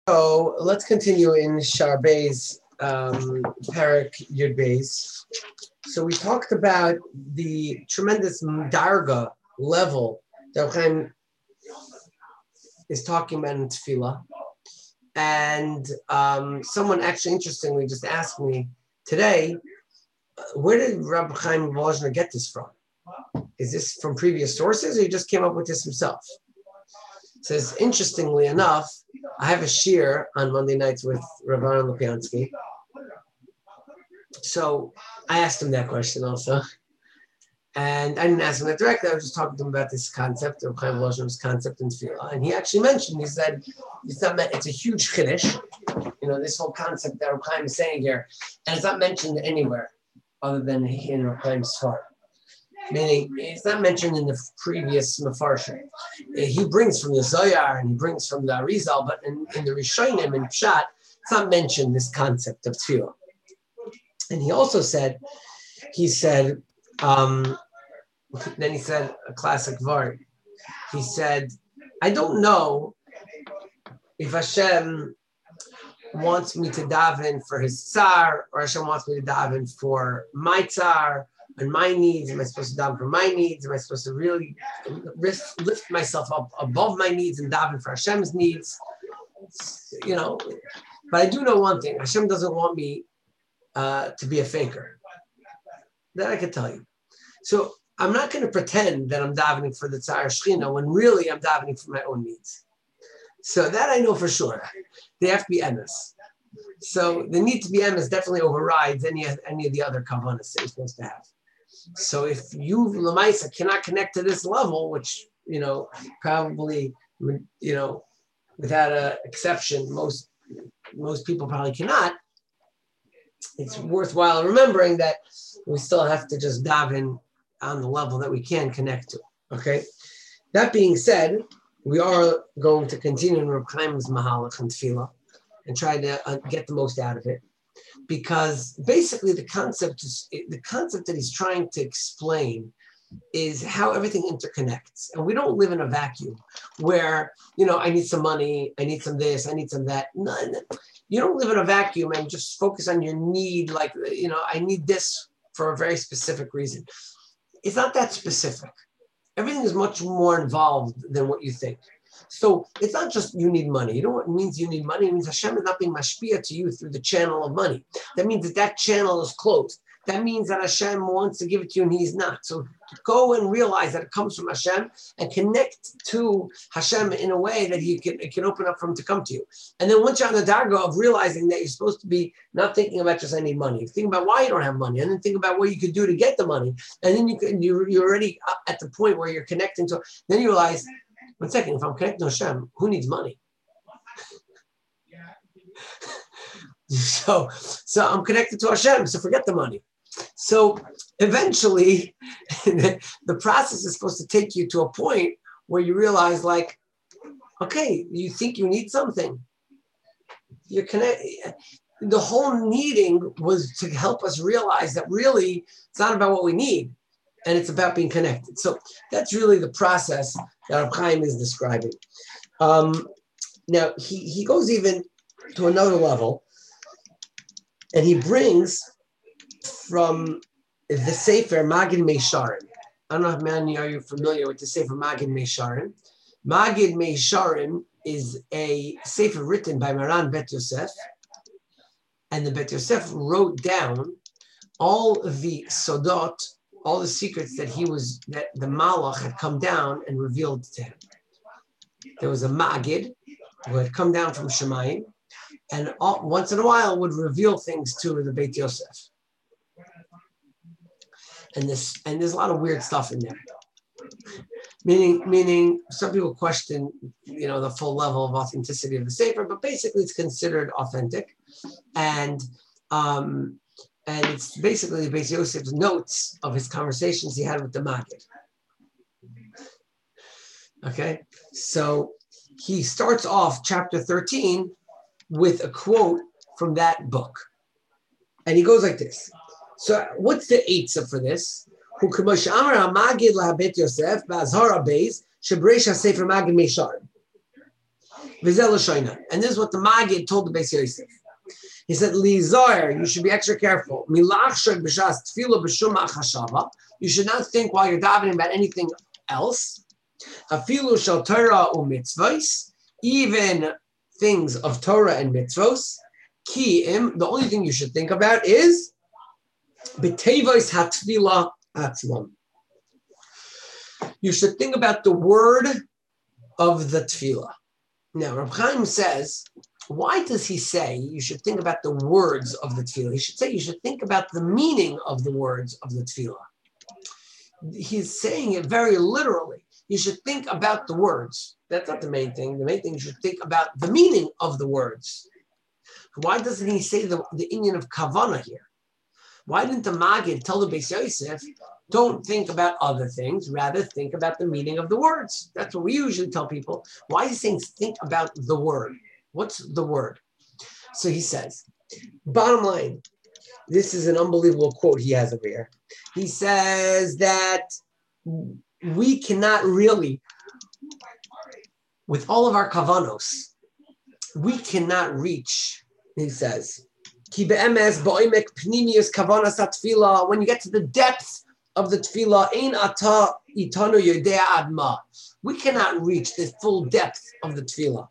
So let's continue in Sharbei's Parak Yud Beis. So we talked about the tremendous darga level that Chaim is talking about in Tefillah. And someone actually interestingly just asked me today, where did Rabbi Chaim Volozhiner get this from? Is this from previous sources or he just came up with this himself? It says, interestingly enough, I have a shir on Monday nights with Rabbi Aaron Lupiansky. So I asked him that question also. And I didn't ask him that directly. I was just talking to him about this concept, of Chaim Volozhiner's concept in Tefillah. And he actually mentioned, he said, it's a huge chiddush, this whole concept that Rabbi Chaim is saying here. And it's not mentioned anywhere other than in Rabbi Chaim's Sfar. Meaning, it's not mentioned in the previous Mefarshim. He brings from the Zohar and he brings from the Arizal, but in the Rishonim and Pshat, it's not mentioned this concept of Tefillah. And he also said, then he said a classic word. He said, I don't know if Hashem wants me to daven for his tsar or Hashem wants me to daven for my tsar and my needs. Am I supposed to daven for my needs? Am I supposed to really lift myself up above my needs and daven for Hashem's needs? But I do know one thing. Hashem doesn't want me to be a faker. That I can tell you. So I'm not going to pretend that I'm davening for the Tsar Shechina when really I'm davening for my own needs. So that I know for sure. They have to be emes. So the need to be emes definitely overrides any of the other kavanas that you're supposed to have. So if you, Lamaisa, cannot connect to this level, which, probably, without an exception, most people probably cannot, it's worthwhile remembering that we still have to just daven on the level that we can connect to. Okay. That being said, we are going to continue in Reb Chaim's Mahalach and Tefillah and try to get the most out of it, because basically the concept that he's trying to explain is how everything interconnects, and we don't live in a vacuum where I need some money, I need some this, I need some that. No, you don't live in a vacuum and just focus on your need. Like I need this for a very specific reason. It's not that specific. Everything is much more involved than what you think. So it's not just you need money. You know what it means you need money? It means Hashem is not being mashpia to you through the channel of money. That means that channel is closed. That means that Hashem wants to give it to you and he's not. So go and realize that it comes from Hashem and connect to Hashem in a way that it can open up for him to come to you. And then once you're on the darga of realizing that you're supposed to be not thinking about just I need money, think about why you don't have money, and then think about what you could do to get the money. And then you're already at the point where you're connecting to, then you realize, one second, if I'm connecting to Hashem, who needs money? So I'm connected to Hashem, so forget the money. So eventually, the process is supposed to take you to a point where you realize, like, okay, you think you need something. You're connected. The whole needing was to help us realize that really it's not about what we need, and it's about being connected. So that's really the process that Reb Chaim is describing. Now he goes even to another level, and he brings from the Sefer Magid Meisharim. I don't know if many are you familiar with the Sefer Magid Meisharim. Magid Meisharim is a Sefer written by Maran Bet Yosef, and the Bet Yosef wrote down all the sodot, all the secrets that the Malach had come down and revealed to him. There was a Magid who had come down from Shemayim, and once in a while would reveal things to the Bet Yosef. And there's a lot of weird stuff in there. Meaning some people question, the full level of authenticity of the Sefer, but basically it's considered authentic. And it's basically the Beis Yosef's notes of his conversations he had with the Magid. Okay, so he starts off chapter 13 with a quote from that book. And he goes like this. So what's the eitzah for this? Vizel Shoina. And this is what the Maggid told the Beis Yosef. He said, Lizar, you should be extra careful. Milachshag b'shas tefillah b'shum achashava. You should not think while you're davening about anything else. Afilu shel Torah u'mitzvos, even things of Torah and mitzvos. Ki'im, the only thing you should think about is b'tevos hatfilah atzmon. You should think about the word of the tefillah. Now, Reb Chaim says, why does he say you should think about the words of the tefillah? He should say you should think about the meaning of the words of the tefillah. He's saying it very literally. You should think about the words. That's not the main thing. The main thing, you should think about the meaning of the words. Why doesn't he say the inyan of kavanah here? Why didn't the Maggid tell the Beis Yosef, don't think about other things, rather think about the meaning of the words? That's what we usually tell people. Why is he saying think about the word? What's the word? So he says, bottom line, this is an unbelievable quote he has over here. He says that we cannot really, with all of our kavanos, we cannot reach, he says, when you get to the depth of the tefillah, we cannot reach the full depth of the tefillah.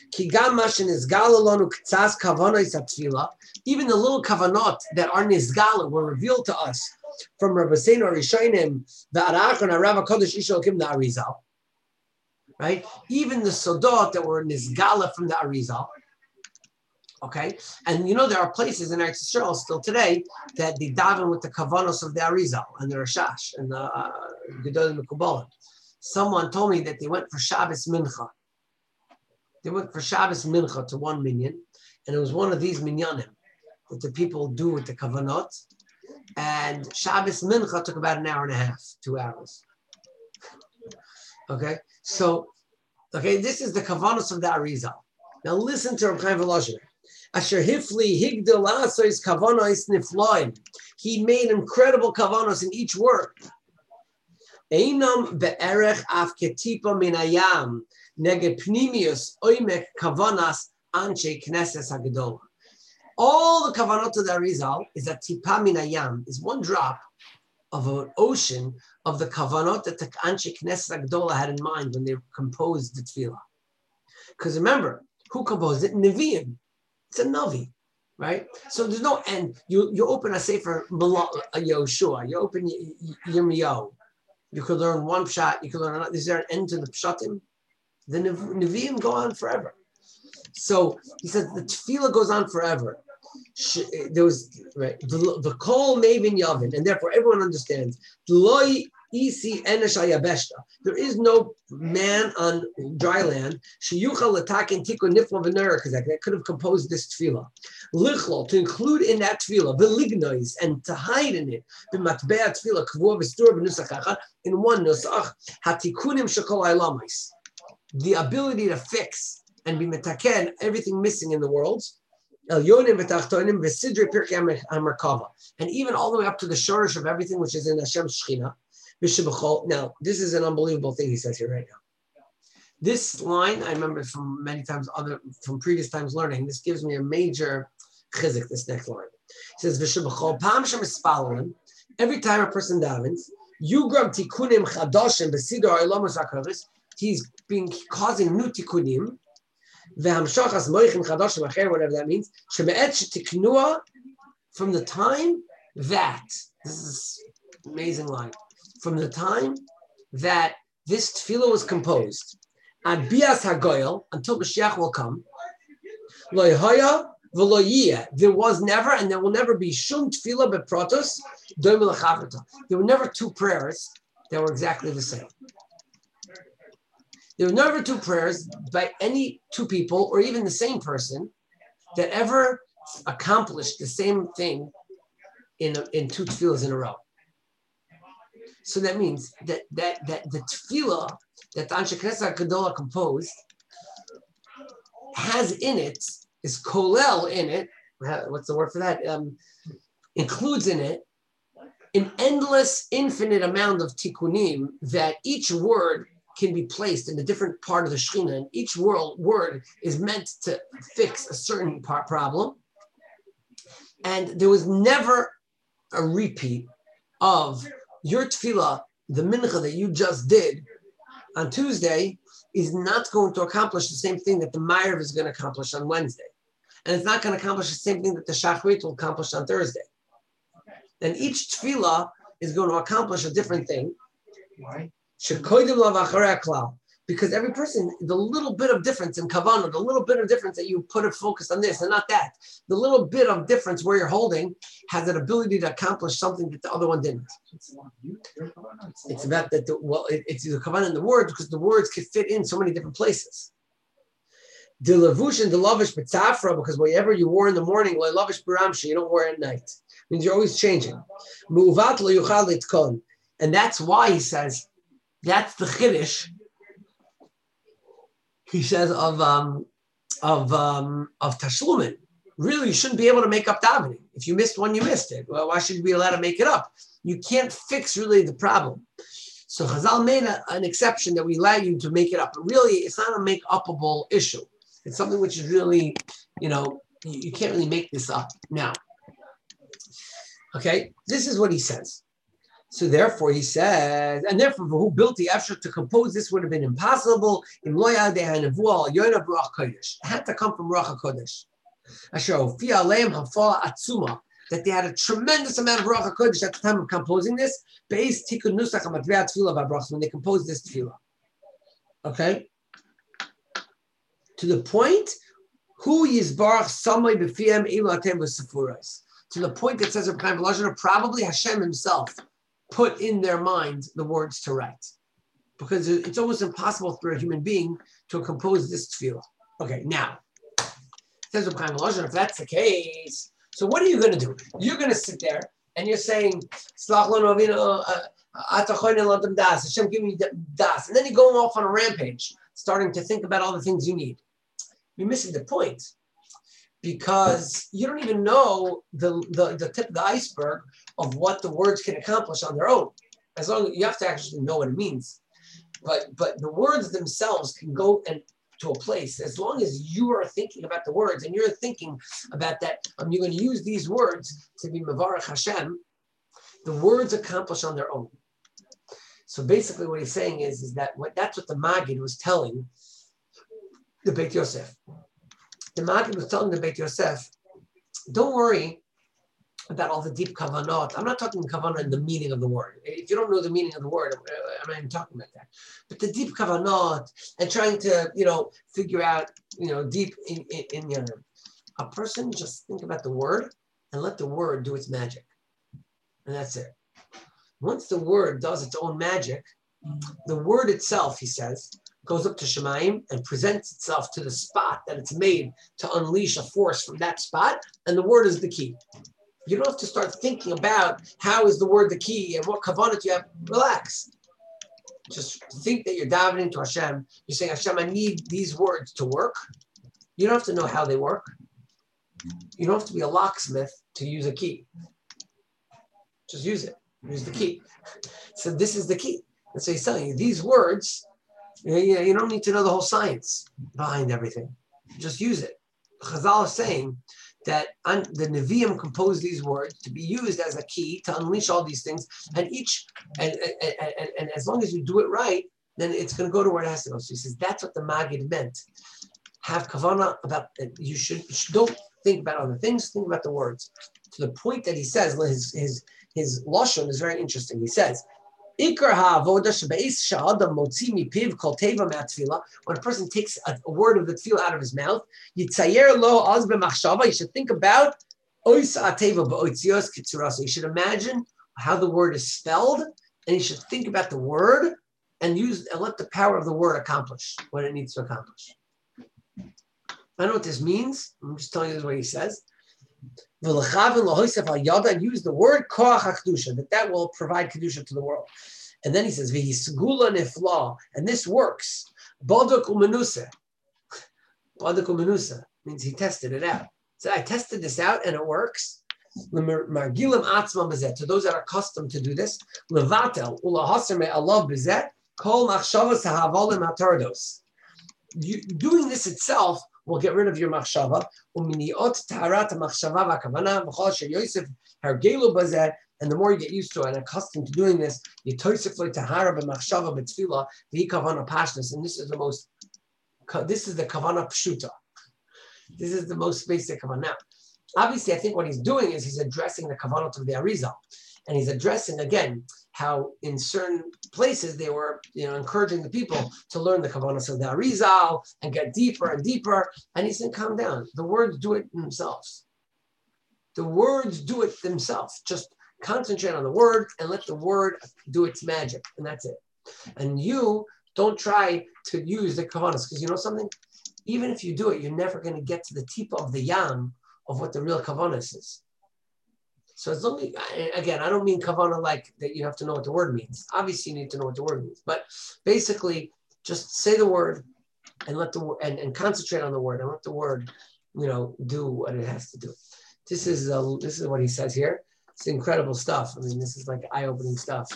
Even the little kavanot that are nizgala were revealed to us from Rabbeinu Rishonim, the Arachon, Harav HaKodesh Ish Elokim, the Arizal. Right? Even the sodot that were nizgala from the Arizal. Okay? And you know, there are places in Eretz Yisrael still today that they daven with the kavanos of the Arizal and the Rashash and the Gedol Mekubalim. Someone told me that they went for Shabbos Mincha. They went for Shabbos Mincha to one minyan, and it was one of these minyanim that the people do with the kavanot. And Shabbos Mincha took about an hour and a half, 2 hours. Okay, so, this is the kavanos of the Arizal. Now listen to Reb Chaim Volozhin. Asher hifli higdil asois kavanos nifloim. He made incredible kavanos in each word. Einam be'erech af ketipa min hayam neged pnimius oimek kavanas anshe knesses hagedola. All the kavanot of the Arizal is that tipa min hayam is one drop of an ocean of the kavanot that the anshe knesses hagedola had in mind when they composed the tefillah. Because remember, who composed it? Nevi'im. It's a Navi, right? So there's no end. You open a Sefer Yoshua, you open Yirmiyahu. You could learn one pshat, you could learn another. Is there an end to the pshatim? The Nevi'im go on forever. So he says the tefillah goes on forever. There was the kol mevin yavin, and therefore everyone understands. There is no man on dry land that could have composed this tefillah. Lichlo, to include in that tefillah, velignois, and to hide in it, in one nusach, hatikunim shekol ha'olamis, the ability to fix and be metaken everything missing in the world. And even all the way up to the shorish of everything which is in Hashem's Shechina. Now, this is an unbelievable thing he says here right now. This line, I remember from many times, from previous times learning, this gives me a major chizik, this next line. He says, every time a person davens, he's been causing new tikkunim, whatever that means, from the time that, this is an amazing line, from the time that this tefillah was composed, ad bias hagoyel, until Mashiach will come, lo yehaya v'lo yiyeh, there was never and there will never be shum tefillah beprotos doim lechavrata. There were never two prayers that were exactly the same. There were never two prayers by any two people or even the same person that ever accomplished the same thing in two tefillahs in a row. So that means that the tefillah that the Anshe Knesset HaGedolah composed has in it, is kolel in it, what's the word for that? Includes in it an endless, infinite amount of tikkunim that each word can be placed in a different part of the Shekhinah, and each word is meant to fix a certain problem. And there was never a repeat of your tefillah, the mincha that you just did on Tuesday, is not going to accomplish the same thing that the Ma'ariv is going to accomplish on Wednesday. And it's not going to accomplish the same thing that the Shachrit will accomplish on Thursday. And each tefillah is going to accomplish a different thing. Why? Because every person, the little bit of difference in kavanah, the little bit of difference that you put a focus on this and not that, the little bit of difference where you're holding has an ability to accomplish something that the other one didn't. It's about that. It's the kavanah in the words because the words can fit in so many different places. The lavush and the lavish b'tzafra, because whatever you wore in the morning, lavish b'ramshi, you don't wear at night. It means you're always changing. Mu'uvat lo yuchal litkon, and that's why he says that's the chiddush. He says of tashlumin. Really, you shouldn't be able to make up davening. If you missed one, you missed it. Well, why should you be allowed to make it up? You can't fix really the problem. So Chazal made an exception that we allow you to make it up. But really, it's not a make-upable issue. It's something which is really, you can't really make this up now. Okay, this is what he says. So therefore, he says, and therefore, who built the Efshar to compose this would have been impossible. It had to come from Ruach HaKodesh. That they had a tremendous amount of Ruach HaKodesh at the time of composing this, when they composed this tefillah. Okay? To the point, to the point that says probably Hashem himself put in their minds the words to write. Because it's almost impossible for a human being to compose this tefillah. Okay, now, says Reb Chaim Volozhin, if that's the case, so what are you going to do? You're going to sit there and you're saying, Slach lanu avinu, atachoyne l'adam das, Hashem give me das. And then you're going off on a rampage, starting to think about all the things you need. You're missing the point. Because you don't even know the tip of the iceberg of what the words can accomplish on their own. As long as you have to actually know what it means. But the words themselves can go to a place as long as you are thinking about the words and you're thinking about that. You're going to use these words to be Mevarach Hashem. The words accomplish on their own. So basically, what he's saying is that that's what the Maggid was telling the Beit Yosef. The Maggid was telling the Beit Yosef, don't worry about all the deep kavanot. I'm not talking kavanah in the meaning of the word. If you don't know the meaning of the word, I'm not even talking about that. But the deep kavanot and trying to, figure out, deep in a person, just think about the word and let the word do its magic. And that's it. Once the word does its own magic, the word itself, he says, goes up to Shemayim and presents itself to the spot that it's made to unleash a force from that spot, and the word is the key. You don't have to start thinking about how is the word the key and what kavanah you have. Relax. Just think that you're davening to Hashem. You're saying, Hashem, I need these words to work. You don't have to know how they work. You don't have to be a locksmith to use a key. Just use it. Use the key. So this is the key. And so he's telling you these words. You don't need to know the whole science behind everything. Just use it. Chazal is saying that the Nevi'im composed these words to be used as a key to unleash all these things, and as long as you do it right, then it's going to go to where it has to go. So he says that's what the Maggid meant. Have kavanah about that. You don't think about other things. Think about the words. To the point that he says his lashon is very interesting. He says. When a person takes a word of the tefillah out of his mouth, you should think about you should imagine how the word is spelled, and you should think about the word and let the power of the word accomplish what it needs to accomplish. I don't know what this means. I'm just telling you what he says. Use the word koach hakdusha, that will provide kedusha to the world. And then he says v'hisgula nifla, and this works. Baduk u'menusa. Baduk u'menusa means he tested it out. So I tested this out and it works. Margilim atzmam bezet, to those that are accustomed to do this. Levatel ulahaser me'alav bezet, Kol machshavas ha'avolim hatardos. Doing this itself will get rid of your machshava. Uminiot taharat machshava v'kavana v'chol sheYosef hergelu bazeh. And the more you get used to it and accustomed to doing this, you toisif lo tahara b'machshava b'tefillah v'ikavana pashtus. And this is the kavana pshuta. This is the most basic kavana. Now, obviously, I think what he's doing is he's addressing the kavanot of the Arizal. And he's addressing, again, how in certain places they were encouraging the people to learn the kavanot of the Arizal and get deeper and deeper. And he said, calm down. The words do it themselves. The words do it themselves. Just concentrate on the word and let the word do its magic. And that's it. And you don't try to use the kavanas, because you know something? Even if you do it, you're never going to get to the tip of the yam of what the real kavanas is. So it's only, again, I don't mean kavana like that you have to know what the word means. Obviously, you need to know what the word means. But basically, just say the word and let the and concentrate on the word and let the word, do what it has to do. This is what he says here. It's incredible stuff. I mean, this is like eye-opening stuff.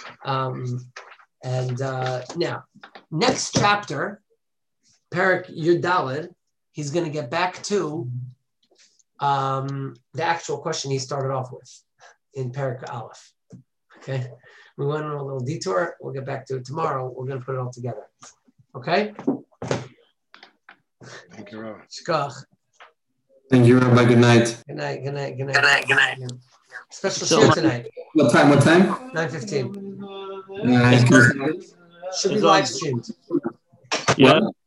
Now, next chapter, Perek Yud Daled, he's going to get back to the actual question he started off with in Perek Aleph. Okay? We went on a little detour. We'll get back to it tomorrow. We're going to put it all together. Okay? Thank you, Rabbi. Shkach. Thank you, Rabbi. Good night. Good night. Good night. Good night. Good night. Special shir tonight. What time? 9:15. Should Should be live streamed. Yeah.